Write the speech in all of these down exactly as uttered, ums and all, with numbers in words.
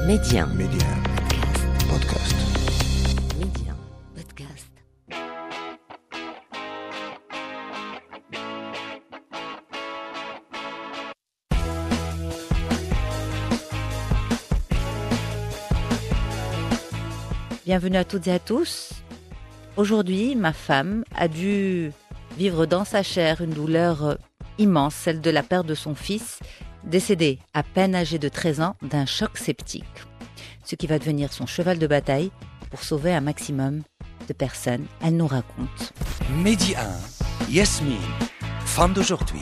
Média. Média. Podcast. Média. Podcast. Bienvenue à toutes et à tous. Aujourd'hui, ma femme a dû vivre dans sa chair une douleur immense, celle de la perte de son fils, décédé à peine âgé de treize ans d'un choc septique. Ce qui va devenir son cheval de bataille pour sauver un maximum de personnes. Elle nous raconte. Midi un, Yasmine, femme d'aujourd'hui.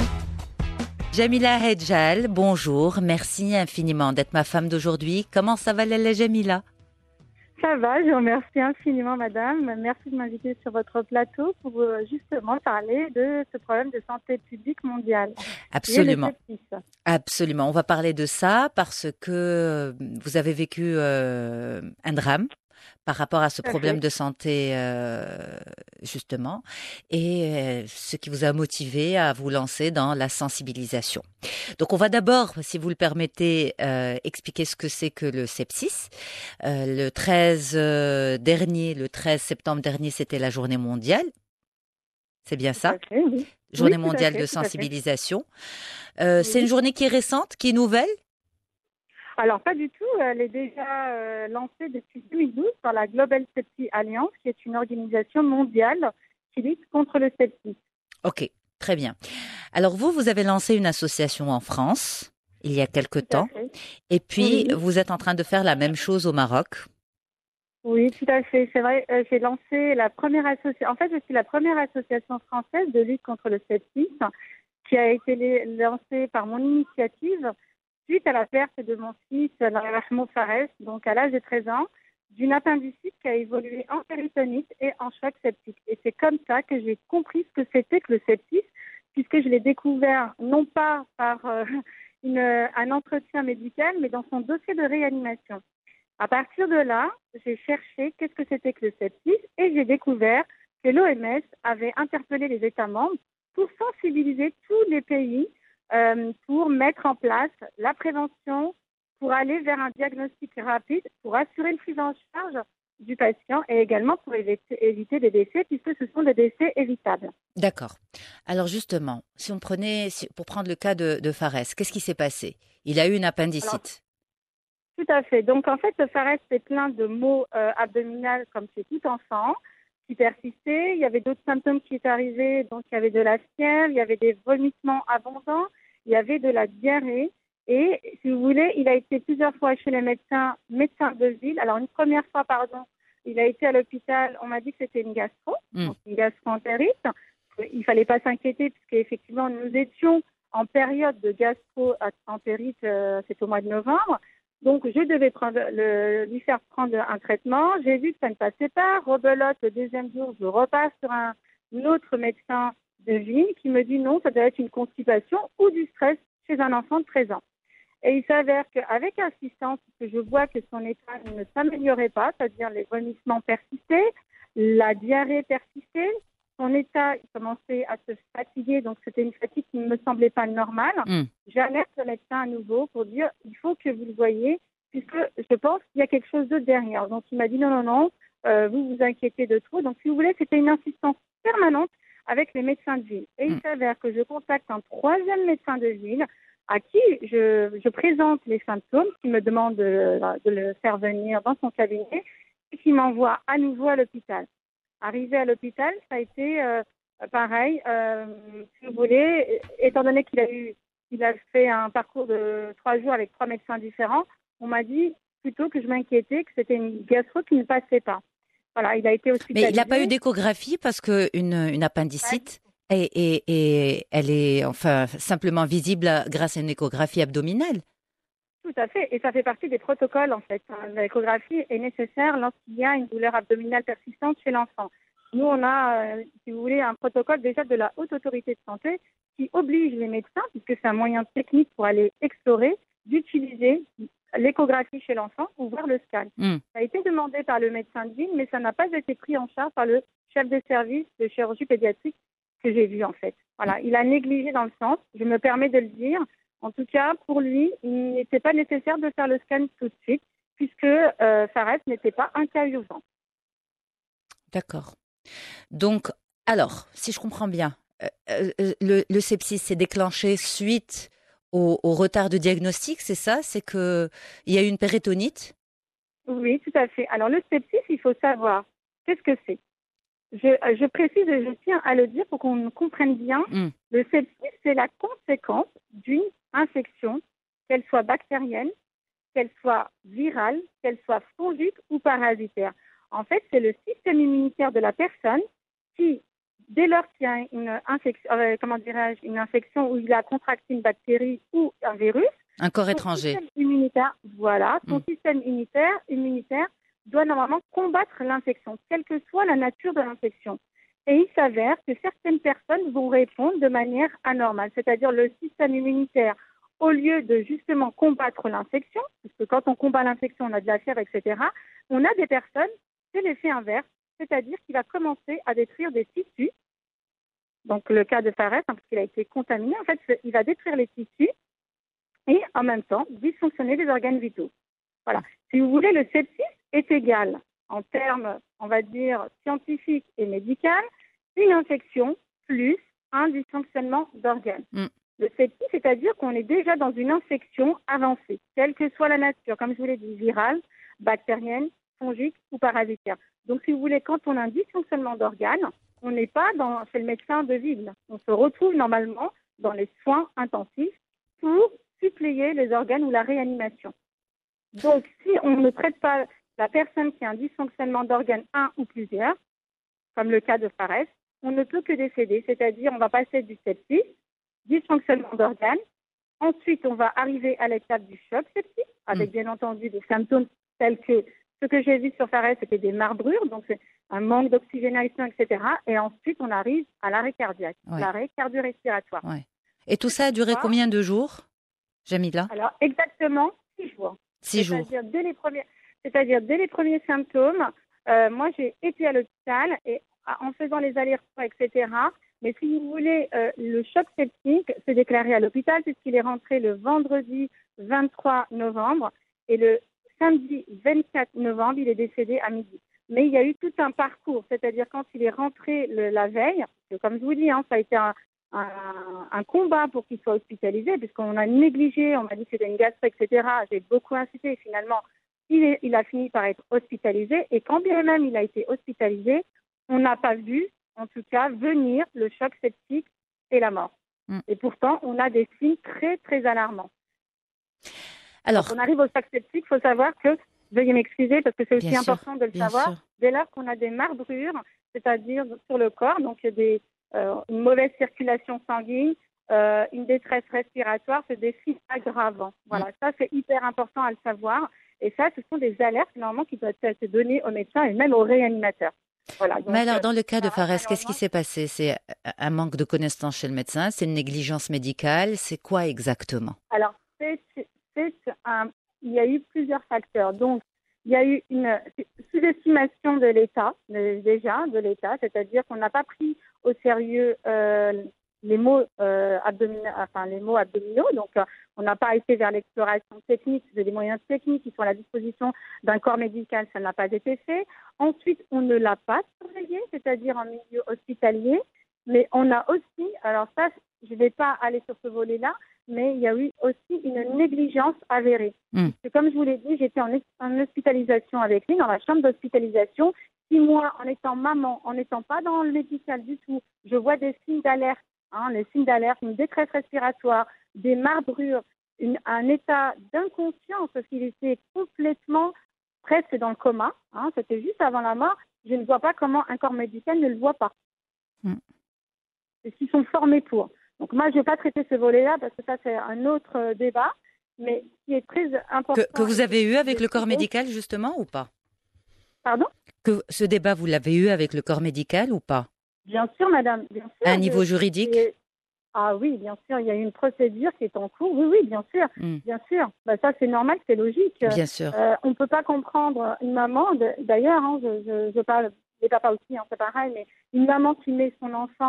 Jamila Hedjal, bonjour. Merci infiniment d'être ma femme d'aujourd'hui. Comment ça va, Lala Jamila ? Ça va, je vous remercie infiniment, madame. Merci de m'inviter sur votre plateau pour euh, justement parler de ce problème de santé publique mondiale. Absolument. Absolument. On va parler de ça parce que vous avez vécu euh, un drame par rapport à ce problème de santé, euh, justement, et euh, ce qui vous a motivé à vous lancer dans la sensibilisation. Donc, on va d'abord, si vous le permettez, euh, expliquer ce que c'est que le sepsis. Euh, le treize euh, dernier, le treize septembre dernier, c'était la journée mondiale. C'est bien ça ? Tout à fait, oui. Journée Oui, mondiale fait, de sensibilisation. Euh, oui. C'est une journée qui est récente, qui est nouvelle ? Alors, pas du tout. Elle est déjà euh, lancée depuis deux mille douze par la Global Sepsis Alliance, qui est une organisation mondiale qui lutte contre le sepsis. Ok, très bien. Alors vous, vous avez lancé une association en France il y a quelque Tout temps, à fait. et puis Oui. vous êtes en train de faire la même chose au Maroc. Oui, tout à fait. C'est vrai, euh, j'ai lancé la première association. En fait, je suis la première association française de lutte contre le sepsis qui a été lé- lancée par mon initiative suite à la perte de mon fils, Rahmo Fares, donc à l'âge de treize ans, d'une appendicite qui a évolué en péritonite et en choc septique. Et c'est comme ça que j'ai compris ce que c'était que le sepsis, puisque je l'ai découvert non pas par euh, une, un entretien médical, mais dans son dossier de réanimation. À partir de là, j'ai cherché qu'est-ce que c'était que le sepsis et j'ai découvert que l'O M S avait interpellé les États membres pour sensibiliser tous les pays euh, pour mettre en place la prévention, pour aller vers un diagnostic rapide, pour assurer une prise en charge du patient et également pour éviter, éviter des décès puisque ce sont des décès évitables. D'accord. Alors justement, si on prenait, si- pour prendre le cas de, de Fares, qu'est-ce qui s'est passé ? Il a eu une appendicite. Alors, tout à fait. Donc, en fait, le Fares, c'est plein de maux euh, abdominaux comme chez tout enfant qui persistaient. Il y avait d'autres symptômes qui étaient arrivés. Donc, il y avait de la fièvre, il y avait des vomissements abondants, il y avait de la diarrhée. Et, si vous voulez, il a été plusieurs fois chez les médecins, médecins de ville. Alors, une première fois, pardon, il a été à l'hôpital. On m'a dit que c'était une gastro, Mm. donc une gastro-entérite. Il ne fallait pas s'inquiéter puisqu'effectivement, nous étions en période de gastro-entérite, euh, c'est au mois de novembre. Donc, je devais prendre le, lui faire prendre un traitement. J'ai vu que ça ne passait pas. Rebelote, le deuxième jour, je repasse sur un, un autre médecin de ville qui me dit non, ça doit être une constipation ou du stress chez un enfant de treize ans. Et il s'avère qu'avec assistance, que je vois que son état ne s'améliorait pas, c'est-à-dire les vomissements persistaient, la diarrhée persistait, son état il commençait à se fatiguer, donc c'était une fatigue qui ne me semblait pas normale. Mm. J'alerte le médecin à nouveau pour dire il faut que vous le voyez, puisque je pense qu'il y a quelque chose d'autre derrière. Donc il m'a dit non, non, non, euh, vous vous inquiétez de trop. Donc si vous voulez, c'était une insistance permanente avec les médecins de ville. Et Mm. il s'avère que je contacte un troisième médecin de ville à qui je, je présente les symptômes, qui me demande de, de le faire venir dans son cabinet et qui m'envoie à nouveau à l'hôpital. Arrivé à l'hôpital, ça a été euh, pareil. Euh, si vous voulez, étant donné qu'il a eu, il a fait un parcours de trois jours avec trois médecins différents, on m'a dit plutôt que je m'inquiétais que c'était une gastro qui ne passait pas. Voilà, il a été hospitalisé. Mais il n'a pas eu d'échographie parce qu'une une appendicite, est, est- est- elle est enfin simplement visible grâce à une échographie abdominale. Tout à fait, et ça fait partie des protocoles en fait. L'échographie est nécessaire lorsqu'il y a une douleur abdominale persistante chez l'enfant. Nous, on a, euh, si vous voulez, un protocole déjà de la Haute Autorité de Santé qui oblige les médecins, puisque c'est un moyen technique pour aller explorer, d'utiliser l'échographie chez l'enfant ou voir le scan. Mm. Ça a été demandé par le médecin de ville, mais ça n'a pas été pris en charge par le chef de service de chirurgie pédiatrique que j'ai vu en fait. Voilà, il a négligé dans le sens, je me permets de le dire, En tout cas, pour lui, il n'était pas nécessaire de faire le scan tout de suite, puisque euh, Fares n'était pas un cas urgent. D'accord. Donc, alors, si je comprends bien, euh, euh, le, le sepsis s'est déclenché suite au, au retard de diagnostic, c'est ça? C'est qu'il y a eu une péritonite? Oui, tout à fait. Alors, le sepsis, il faut savoir qu'est-ce que c'est. Je, je précise et je tiens à le dire pour qu'on comprenne bien. Mm. Le sepsis, c'est la conséquence d'une infection, qu'elle soit bactérienne, qu'elle soit virale, qu'elle soit fongique ou parasitaire. En fait, c'est le système immunitaire de la personne qui, dès lors qu'il y a une infection, euh, comment dirais-je, une infection où il a contracté une bactérie ou un virus, Un corps son étranger. système immunitaire, voilà, son Mm. système immunitaire, immunitaire doit normalement combattre l'infection, quelle que soit la nature de l'infection. Et il s'avère que certaines personnes vont répondre de manière anormale, c'est-à-dire le système immunitaire, au lieu de justement combattre l'infection, parce que quand on combat l'infection, on a de la fièvre, et cetera, on a des personnes, c'est l'effet inverse, c'est-à-dire qu'il va commencer à détruire des tissus. Donc le cas de Fares, hein, parce qu'il a été contaminé, en fait, il va détruire les tissus et en même temps dysfonctionner les organes vitaux. Voilà. Si vous voulez, le sepsis est égal, en termes, on va dire, scientifiques et médicaux, une infection plus un dysfonctionnement d'organes. Mm. Le sepsis, c'est-à-dire qu'on est déjà dans une infection avancée, quelle que soit la nature, comme je vous l'ai dit, virale, bactérienne, fongique ou parasitaire. Donc, si vous voulez, quand on a un dysfonctionnement d'organes, on n'est pas dans, chez le médecin de ville. On se retrouve normalement dans les soins intensifs pour suppléer les organes ou la réanimation. Donc, si on ne traite pas la personne qui a un dysfonctionnement d'organes, un ou plusieurs, comme le cas de Fares, on ne peut que décéder, c'est-à-dire on va passer du sepsis, dysfonctionnement d'organes, ensuite on va arriver à l'étape du choc septique, avec mmh. bien entendu des symptômes tels que ce que j'ai vu sur Fares, c'était des marbrures, donc c'est un manque d'oxygénation, et cetera. Et ensuite on arrive à l'arrêt cardiaque, ouais. l'arrêt cardio-respiratoire. Ouais. Et tout ça a duré combien de jours, Jamila? Alors exactement six jours. Six jours. C'est-à-dire dès les premiers, c'est-à-dire dès les premiers symptômes, euh, moi j'ai été à l'hôpital et en faisant les allers-retours, et cetera. Mais si vous voulez, euh, le choc septique s'est déclaré à l'hôpital puisqu'il est rentré le vendredi vingt-trois novembre et le samedi vingt-quatre novembre, il est décédé à midi. Mais il y a eu tout un parcours, c'est-à-dire quand il est rentré le, la veille, comme je vous dis, hein, ça a été un, un, un combat pour qu'il soit hospitalisé puisqu'on a négligé, on m'a dit que c'était une gastro, et cetera. J'ai beaucoup incité et finalement, il, est, il a fini par être hospitalisé et quand bien même il a été hospitalisé, on n'a pas vu, en tout cas, venir le choc septique et la mort. Mm. Et pourtant, on a des signes très, très alarmants. Alors, quand on arrive au choc septique, il faut savoir que, veuillez m'excuser parce que c'est aussi important sûr, de le savoir, sûr. Dès lors qu'on a des marbrures, c'est-à-dire sur le corps, donc des, euh, une mauvaise circulation sanguine, euh, une détresse respiratoire, c'est des signes aggravants. Voilà, mm. ça c'est hyper important à le savoir. Et ça, ce sont des alertes normalement qui doivent être données aux médecins et même aux réanimateurs. Voilà, donc, mais alors, dans le cas de Fares, qu'est-ce qui s'est passé? C'est un manque de connaissances chez le médecin? C'est une négligence médicale? C'est quoi exactement? Alors, c'est, c'est un, il y a eu plusieurs facteurs. Donc, il y a eu une sous-estimation de l'État, déjà, de l'État, c'est-à-dire qu'on n'a pas pris au sérieux euh, les mots euh, abdominaux, enfin les mots abdominaux. Donc, euh, on n'a pas été vers l'exploration technique, c'est des moyens techniques qui sont à la disposition d'un corps médical, ça n'a pas été fait. Ensuite, on ne l'a pas surveillé, c'est-à-dire en milieu hospitalier, mais on a aussi, alors ça, je ne vais pas aller sur ce volet-là, mais il y a eu aussi une négligence avérée. Mmh. Parce que comme je vous l'ai dit, j'étais en, en hospitalisation avec lui, dans la chambre d'hospitalisation. Si moi, en étant maman, en n'étant pas dans le médical du tout, je vois des signes d'alerte, hein, les signes d'alerte, une détresse respiratoire, des marbrures, une, un état d'inconscience, parce qu'il était complètement presque dans le coma, hein, c'était juste avant la mort, je ne vois pas comment un corps médical ne le voit pas. Mm. Parce qu'ils sont formés pour. Donc moi, je ne vais pas traiter ce volet-là, parce que ça, c'est un autre euh, débat, mais ce qui est très important... Que, que vous avez eu avec le corps médical, justement, ou pas? Pardon? Que ce débat, vous l'avez eu avec le corps médical ou pas? Bien sûr, madame, bien sûr. À un niveau juridique? Et... Ah oui, bien sûr, il y a une procédure qui est en cours. Oui, oui, bien sûr, mm. bien sûr. Bah, ça, c'est normal, c'est logique. Bien sûr. Euh, on ne peut pas comprendre une maman, de, d'ailleurs, hein, je, je, je parle des papas aussi, hein, c'est pareil, mais une maman qui met son enfant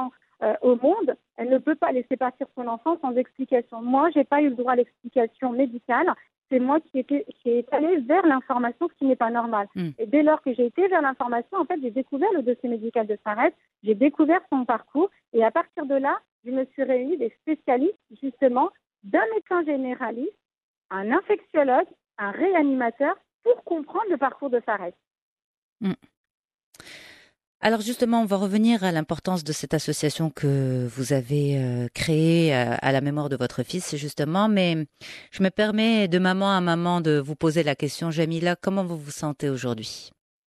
euh, au monde, elle ne peut pas laisser partir son enfant sans explication. Moi, je n'ai pas eu le droit à l'explication médicale. C'est moi qui, étais, qui est allée vers l'information, ce qui n'est pas normal. Mm. Et dès lors que j'ai été vers l'information, en fait, j'ai découvert le dossier médical de Fares, j'ai découvert son parcours, et à partir de là, je me suis réunie des spécialistes, justement, d'un médecin généraliste, un infectiologue, un réanimateur, pour comprendre le parcours de Fares. Mm. Alors justement, on va revenir à l'importance de cette association que vous avez euh, créée à, à la mémoire de votre fils, justement. Mais je me permets de maman à maman de vous poser la question, Jamila, comment vous vous sentez aujourd'hui?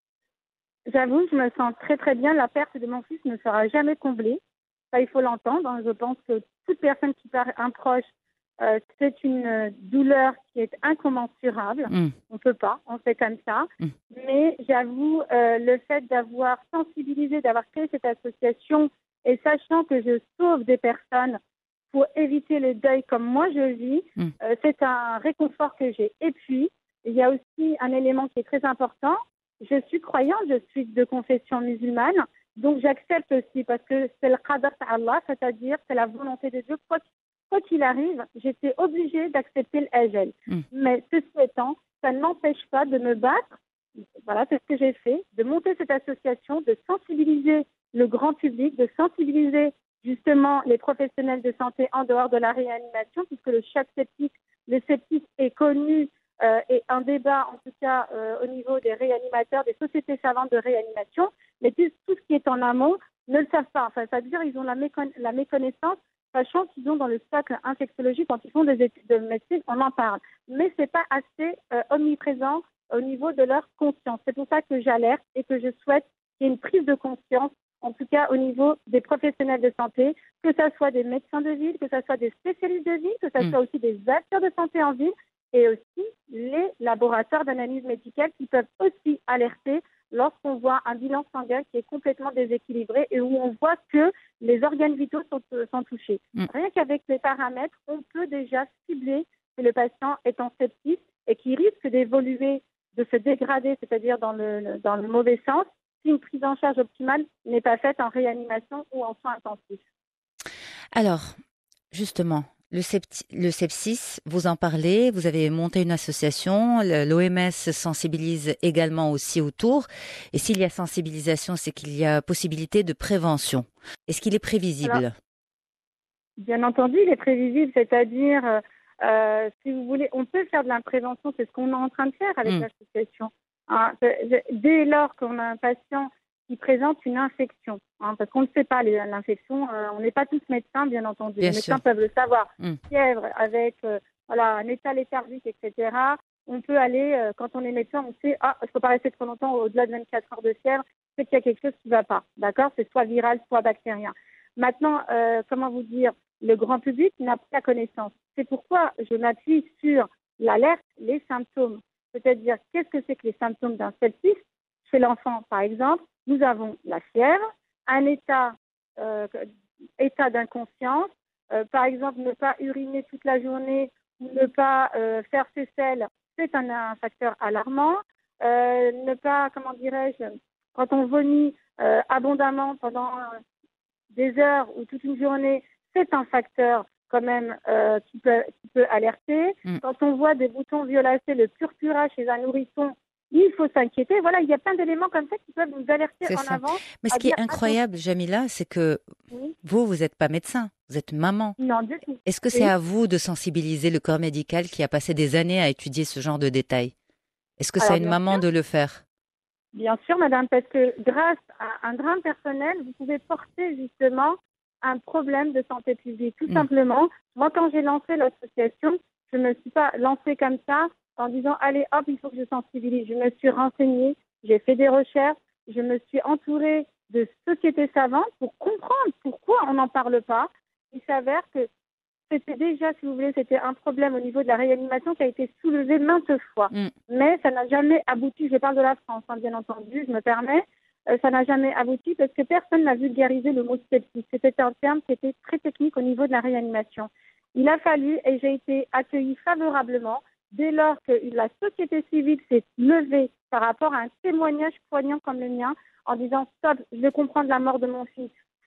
J'avoue, je me sens très très bien. La perte de mon fils ne sera jamais comblée. Ça, il faut l'entendre. Je pense que toute personne qui perd un proche, Euh, c'est une douleur qui est incommensurable. Mm. On ne peut pas, on fait comme ça. Mm. Mais j'avoue, euh, le fait d'avoir sensibilisé, d'avoir créé cette association et sachant que je sauve des personnes pour éviter le deuil comme moi je vis, mm. euh, c'est un réconfort que j'ai. Et puis, il y a aussi un élément qui est très important. Je suis croyante, je suis de confession musulmane, donc j'accepte aussi parce que c'est le qadar Allah, c'est-à-dire c'est la volonté de Dieu. Quoi Quoi qu'il arrive, j'étais obligée d'accepter l'ajal. Mm. Mais ceci étant, ça ne m'empêche pas de me battre. Voilà, c'est ce que j'ai fait, de monter cette association, de sensibiliser le grand public, de sensibiliser justement les professionnels de santé en dehors de la réanimation, puisque le choc septique, le septique est connu euh, et un débat, en tout cas euh, au niveau des réanimateurs, des sociétés savantes de réanimation, mais tout, tout ce qui est en amont ne le savent pas. Enfin, ça veut dire qu'ils ont la, mécon- la méconnaissance, sachant qu'ils ont dans le socle infectiologie, quand ils font des études de médecine, on en parle. Mais ce n'est pas assez euh, omniprésent au niveau de leur conscience. C'est pour ça que j'alerte et que je souhaite qu'il y ait une prise de conscience, en tout cas au niveau des professionnels de santé, que ce soit des médecins de ville, que ce soit des spécialistes de ville, que ce mmh. soit aussi des acteurs de santé en ville, et aussi les laboratoires d'analyse médicale qui peuvent aussi alerter lorsqu'on voit un bilan sanguin qui est complètement déséquilibré et où on voit que les organes vitaux sont, sont touchés. Mm. Rien qu'avec les paramètres, on peut déjà cibler que le patient est en sepsis et qui risque d'évoluer, de se dégrader, c'est-à-dire dans le, dans le mauvais sens, si une prise en charge optimale n'est pas faite en réanimation ou en soins intensifs. Alors, justement, Le, septi- le sepsis, vous en parlez, vous avez monté une association, l'O M S sensibilise également aussi autour. Et s'il y a sensibilisation, c'est qu'il y a possibilité de prévention. Est-ce qu'il est prévisible? Alors, bien entendu, il est prévisible, c'est-à-dire, euh, si vous voulez, on peut faire de la prévention, c'est ce qu'on est en train de faire avec mmh. l'association. Hein, dès lors qu'on a un patient qui présente une infection, hein, parce qu'on ne sait pas les, l'infection, euh, on n'est pas tous médecins, bien entendu. Bien les médecins sûr. peuvent le savoir. Mm. Fièvre avec euh, voilà, un état léthargique, et cetera. On peut aller, euh, quand on est médecin, on sait, ah, je ne peux pas rester trop longtemps au-delà de vingt-quatre heures de fièvre, c'est qu'il y a quelque chose qui ne va pas. D'accord? C'est soit viral, soit bactérien. Maintenant, euh, comment vous dire, le grand public n'a pas la connaissance. C'est pourquoi je m'appuie sur l'alerte, les symptômes. C'est-à-dire, qu'est-ce que c'est que les symptômes d'un sepsis? Chez l'enfant, par exemple, nous avons la fièvre, un état, euh, état d'inconscience, euh, par exemple ne pas uriner toute la journée ou ne pas euh, faire ses selles, c'est un, un facteur alarmant. Euh, ne pas, comment dirais-je, quand on vomit euh, abondamment pendant euh, des heures ou toute une journée, c'est un facteur quand même euh, qui, peut, qui peut alerter. Mm. Quand on voit des boutons violacés, le purpura chez un nourrisson, il faut s'inquiéter. Voilà, il y a plein d'éléments comme ça qui peuvent nous alerter c'est en ça. Avant. Mais ce qui est incroyable, Jamila, c'est que oui. vous, vous n'êtes pas médecin, vous êtes maman. Non, du tout. Est-ce que oui. c'est à vous de sensibiliser le corps médical qui a passé des années à étudier ce genre de détails? Est-ce que Alors, c'est à une maman sûr. de le faire? Bien sûr, madame, parce que grâce à un drame personnel, vous pouvez porter justement un problème de santé publique. Tout mmh. simplement, moi, quand j'ai lancé l'association, je ne me suis pas lancée comme ça en disant, allez, hop, il faut que je sensibilise. Je me suis renseignée, j'ai fait des recherches, je me suis entourée de sociétés savantes pour comprendre pourquoi on n'en parle pas. Il s'avère que c'était déjà, si vous voulez, c'était un problème au niveau de la réanimation qui a été soulevé maintes fois. Mm. Mais ça n'a jamais abouti. Je parle de la France, hein, bien entendu, je me permets. Euh, ça n'a jamais abouti parce que personne n'a vulgarisé le mot sepsis. C'était un terme qui était très technique au niveau de la réanimation. Il a fallu, et j'ai été accueillie favorablement, dès lors que la société civile s'est levée par rapport à un témoignage poignant comme le mien, en disant « Stop, je vais comprendre la mort de mon fils.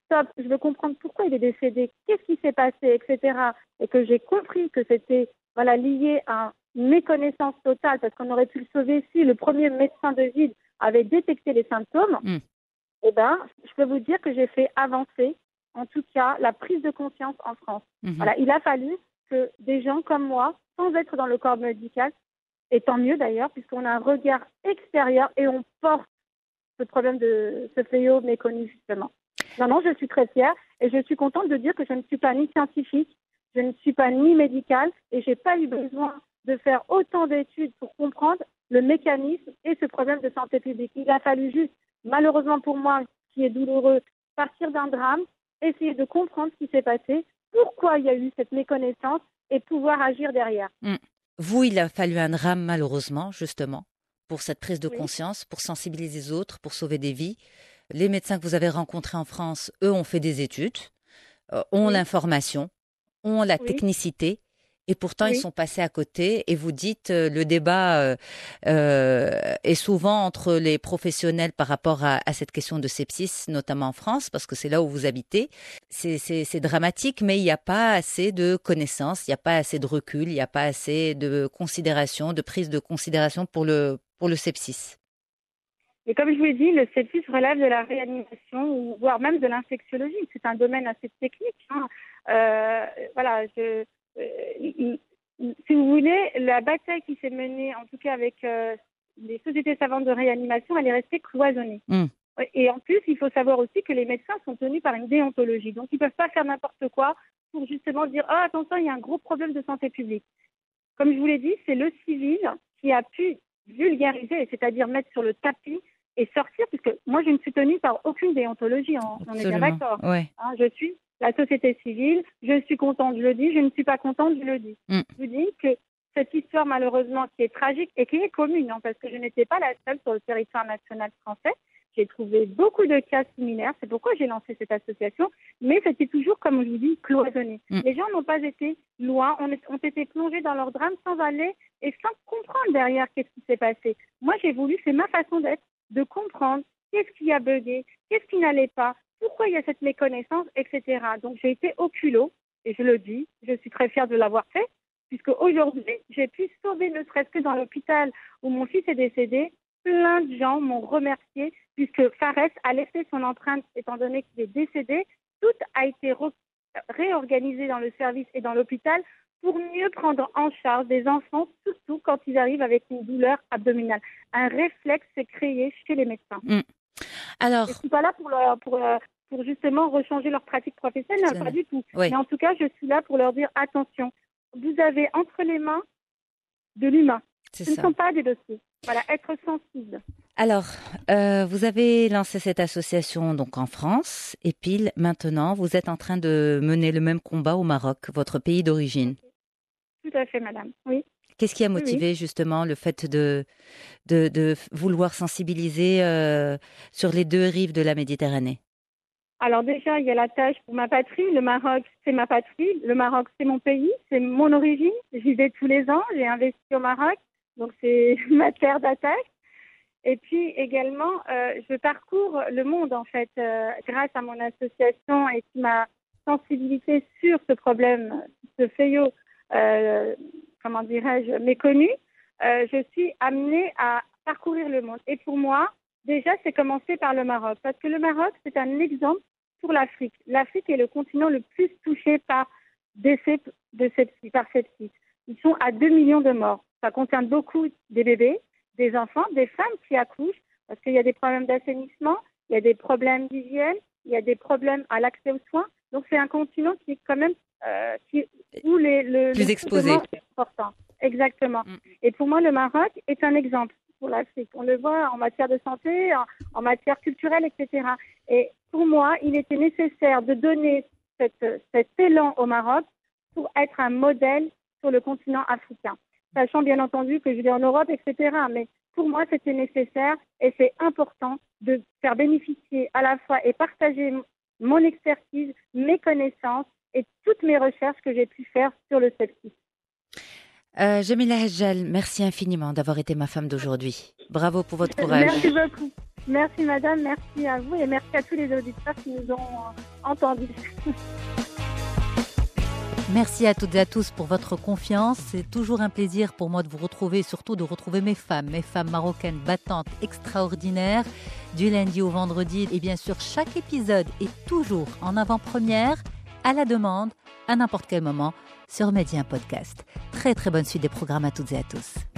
stop, je veux comprendre pourquoi il est décédé, qu'est-ce qui s'est passé, et cetera. Et que j'ai compris que c'était voilà, lié à une méconnaissance totale, parce qu'on aurait pu le sauver si le premier médecin de ville avait détecté les symptômes, mm. eh ben, je peux vous dire que j'ai fait avancer, en tout cas, la prise de conscience en France. Mm-hmm. Voilà, il a fallu que des gens comme moi, sans être dans le corps médical, et tant mieux d'ailleurs, puisqu'on a un regard extérieur et on porte ce problème de ce fléau méconnu, justement. Non, non, je suis très fière et je suis contente de dire que je ne suis pas ni scientifique, je ne suis pas ni médicale et je n'ai pas eu besoin de faire autant d'études pour comprendre le mécanisme et ce problème de santé publique. Il a fallu juste, malheureusement pour moi, qui est douloureux, partir d'un drame, essayer de comprendre ce qui s'est passé, pourquoi il y a eu cette méconnaissance et pouvoir agir derrière. Mmh. Vous, il a fallu un drame, malheureusement, justement, pour cette prise de oui. conscience, pour sensibiliser les autres, pour sauver des vies. Les médecins que vous avez rencontrés en France, eux, ont fait des études, euh, ont oui. l'information, ont la oui. technicité, et pourtant, oui. ils sont passés à côté. Et vous dites, euh, le débat euh, euh, est souvent entre les professionnels par rapport à, à cette question de sepsis, notamment en France, parce que c'est là où vous habitez. C'est, c'est, c'est dramatique, mais il n'y a pas assez de connaissances, il n'y a pas assez de recul, il n'y a pas assez de considération, de prise de considération pour le, pour le sepsis. Et comme je vous l'ai dit, le sepsis relève de la réanimation, ou voire même de l'infectiologie. C'est un domaine assez technique. Hein. Euh, voilà, je... Si vous voulez, la bataille qui s'est menée, en tout cas avec euh, les sociétés savantes de réanimation, elle est restée cloisonnée. Mm. Et en plus, il faut savoir aussi que les médecins sont tenus par une déontologie. Donc, ils ne peuvent pas faire n'importe quoi pour justement dire « Ah, attention, il y a un gros problème de santé publique ». Comme je vous l'ai dit, c'est le civil qui a pu vulgariser, c'est-à-dire mettre sur le tapis et sortir, puisque moi, je ne suis tenue par aucune déontologie, on, on est bien d'accord. Ouais. Hein, je suis la société civile, je suis contente, je le dis, je ne suis pas contente, je le dis. Mm. Je vous dis que cette histoire, malheureusement, qui est tragique et qui est commune, hein, parce que je n'étais pas la seule sur le territoire national français, j'ai trouvé beaucoup de cas similaires, c'est pourquoi j'ai lancé cette association, mais c'était toujours, comme je vous dis, cloisonné. Mm. Les gens n'ont pas été loin, on est, ont été plongés dans leur drame sans aller et sans comprendre derrière qu'est-ce qui s'est passé. Moi, j'ai voulu, c'est ma façon d'être, de comprendre qu'est-ce qui a bugué, qu'est-ce qui n'allait pas, pourquoi il y a cette méconnaissance, et cetera. Donc, j'ai été au culot, et je le dis, je suis très fière de l'avoir fait, puisque aujourd'hui, j'ai pu sauver, ne serait-ce que dans l'hôpital où mon fils est décédé, plein de gens m'ont remercié, puisque Fares a laissé son empreinte, étant donné qu'il est décédé. Tout a été re- réorganisé dans le service et dans l'hôpital pour mieux prendre en charge des enfants, surtout quand ils arrivent avec une douleur abdominale. Un réflexe s'est créé chez les médecins. Mmh. Alors, je ne suis pas là pour, leur, pour, pour justement rechanger leur pratique professionnelle, pas du tout. Oui. Mais en tout cas, je suis là pour leur dire attention, vous avez entre les mains de l'humain. C'est Ce ça. ne sont pas des dossiers. Voilà, être sensible. Alors, euh, vous avez lancé cette association donc en France, et puis maintenant, vous êtes en train de mener le même combat au Maroc, votre pays d'origine. Tout à fait, madame. Oui. Qu'est-ce qui a motivé oui. justement le fait de, de, de vouloir sensibiliser euh, sur les deux rives de la Méditerranée? Alors déjà, il y a la tâche pour ma patrie. Le Maroc, c'est ma patrie. Le Maroc, c'est mon pays, c'est mon origine. J'y vais tous les ans. J'ai investi au Maroc, donc c'est ma terre d'attache. Et puis également, euh, je parcours le monde en fait euh, grâce à mon association et ma sensibilité sur ce problème, ce fléau. Euh, comment dirais-je, méconnue, euh, je suis amenée à parcourir le monde. Et pour moi, déjà, c'est commencer par le Maroc. Parce que le Maroc, c'est un exemple pour l'Afrique. L'Afrique est le continent le plus touché par décès de sepsis, par sepsis. Ils sont à deux millions de morts. Ça concerne beaucoup des bébés, des enfants, des femmes qui accouchent, parce qu'il y a des problèmes d'assainissement, il y a des problèmes d'hygiène, il y a des problèmes à l'accès aux soins. Donc, c'est un continent qui est quand même Euh, qui, où les, le, plus le exposé. Est important. Exactement. Mm. Et pour moi, le Maroc est un exemple pour l'Afrique. On le voit en matière de santé, en, en matière culturelle, et cetera. Et pour moi, il était nécessaire de donner cette, cet élan au Maroc pour être un modèle sur le continent africain. Sachant bien entendu que je vais en Europe, et cetera. Mais pour moi, c'était nécessaire et c'est important de faire bénéficier à la fois et partager mon expertise, mes connaissances, et toutes mes recherches que j'ai pu faire sur le sepsis. Euh, Jamila Hajjal, merci infiniment d'avoir été ma femme d'aujourd'hui. Bravo pour votre courage. Merci beaucoup. Merci madame, merci à vous et merci à tous les auditeurs qui nous ont entendus. Merci à toutes et à tous pour votre confiance. C'est toujours un plaisir pour moi de vous retrouver, surtout de retrouver mes femmes, mes femmes marocaines battantes, extraordinaires, du lundi au vendredi. Et bien sûr, chaque épisode est toujours en avant-première, à la demande, à n'importe quel moment, sur Média Podcast. Très très bonne suite des programmes à toutes et à tous.